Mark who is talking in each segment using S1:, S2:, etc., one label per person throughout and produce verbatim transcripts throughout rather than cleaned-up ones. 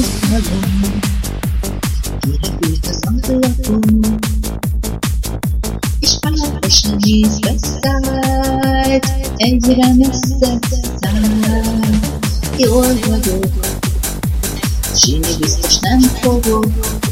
S1: Húzhalom, kirepült az ablakon, és pártosan nézve szállt, egyre messze szállt. Jól vagyok, sírni biztos nem fogok,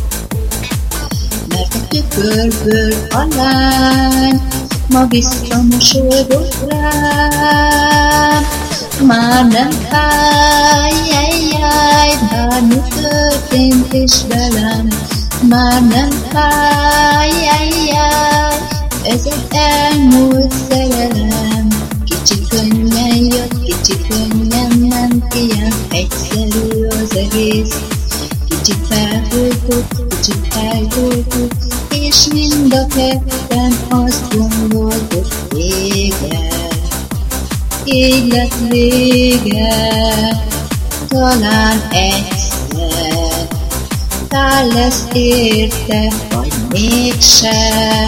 S1: mert a tükörből a lány ma visszamosolygott rám. Már nem fáj, jaj, jaj, bármi történt is velem. Már nem fáj, jaj, jaj, ez egy elmúlt szerelem. Kicsit könnyen jött, kicsit könnyen ment, ilyen egyszerű az egész. Kicsit felfújtuk, kicsit eltoltuk, és mind a ketten azt gondoltuk, vége. Így lett vége, talán egyszer, tál lesz érte, vagy mégse.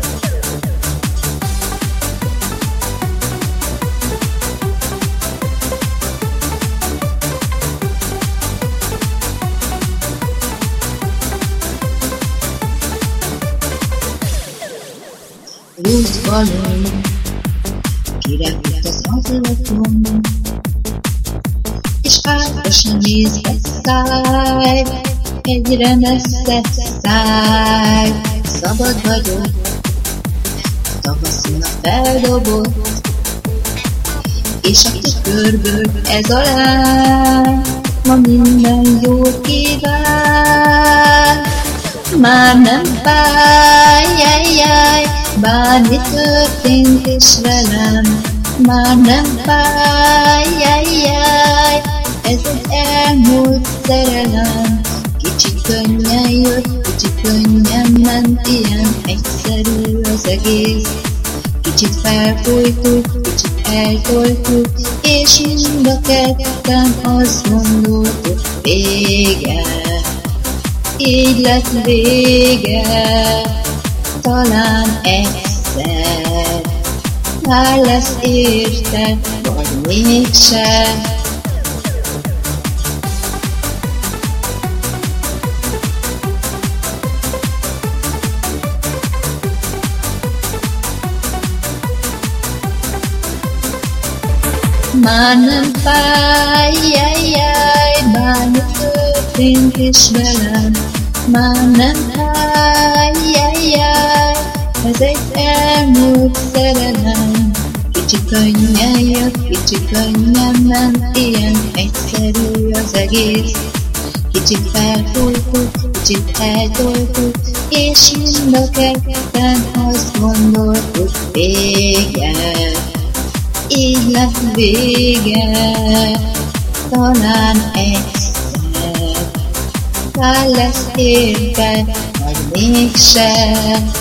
S1: Húzhalom, kirepült az ablakon, és pártosan nézve száll, egyre messze száll. Szabad vagyok, tavaszon a feldobott, és a tükörből ez a lány ma minden jót kíván. Már nem fáj, jaj, jaj, bármi történt is velem. Már nem fáj, jaj, jaj, ez egy elmúlt szerelem. Kicsit könnyen jött, kicsit könnyen ment, ilyen egyszerű az egész. Kicsit felfújtuk, kicsit eltoltuk, és mind a ketten azt gondoltuk, vége. Így lett vége, talán egyszer, tál lesz érte, vagy mégse. Már nem fáj, jaj, jaj, bármi történt is velem. Már nem fáj, jaj, jaj, ez egy elmúlt szerelem. Kicsit könnyen jött, kicsit könnyen ment, ilyen egyszerű az egész. Kicsit felfújtuk, kicsit eltoltuk, és mind a ketten azt gondoltuk, vége. Így lett vége, talán egyszer, tál lesz érte, vagy mégse.